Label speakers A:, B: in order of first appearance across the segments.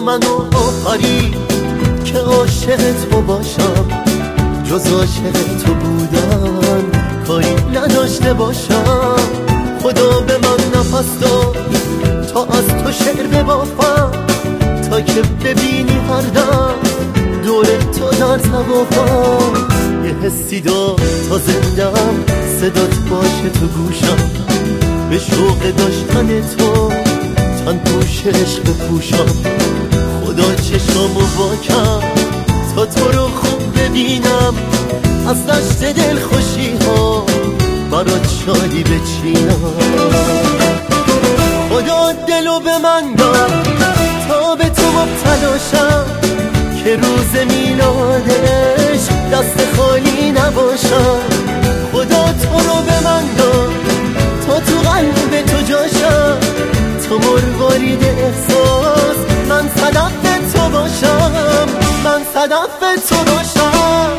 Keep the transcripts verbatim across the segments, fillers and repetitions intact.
A: منو آفرید که عاشق تو باشم، جز عاشق تو بودن کاری نداشته باشم. خدا به من نفس داد تا از تو شعر ببافم، تا که ببینی هر دم دور تو در توافم. یه حسی داد تا زندم صدات باشه تو گوشم، به شوق داشتن تو تن پوش عشق بپوشم. خدا چشمامو واکم تا تو رو خوب ببینم، از دشت دل خوشی ها برات شادی بچینم. خدا دلو به من داد تا به تو مبتلاشم، که روز میلادش دست خالی نباشم. خدا تو رو به من داد تا تو قلب تو جاشم، تو مروارید احساس من صدف تو باشم، من صدف تو باشم.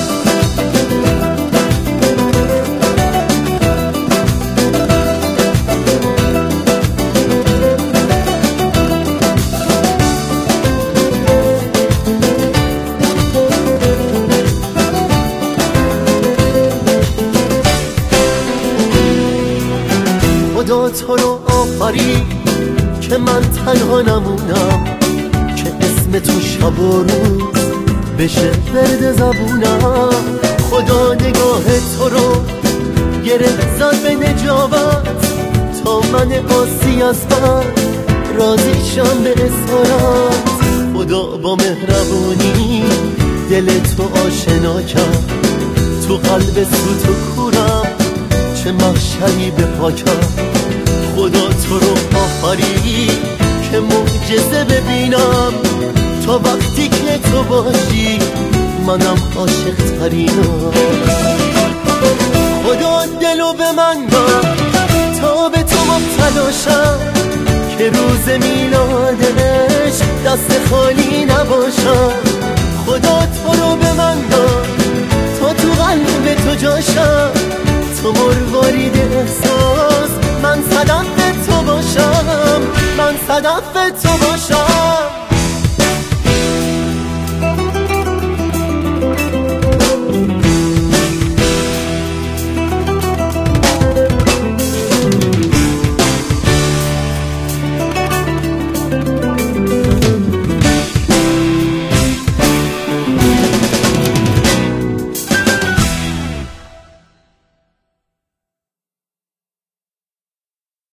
A: خدا تو رو آفرید که من تنها نمونم، که اسم تو شب و روز بشه ورد زبونم. خدا نگاه تو رو گره زد به نجابت، تا من آسی از من راضی شم به اسارت. خدا با مهربونی دل تو آشنا کرد، تو قلب سوت و کورم چه محشری به پاکم. خدا تو رو آفرید که معجزه ببینم، تا وقتی که تو باشی منم عاشق ترینم. خدا دلو به من داد تا به تو مبتلاشم، که روز میلادش دست خالی نباشم. خدا تو رو به من داد تا تو قلب تو جاشم، تو مروارید احساس من صدف تو باشم، من صدف تو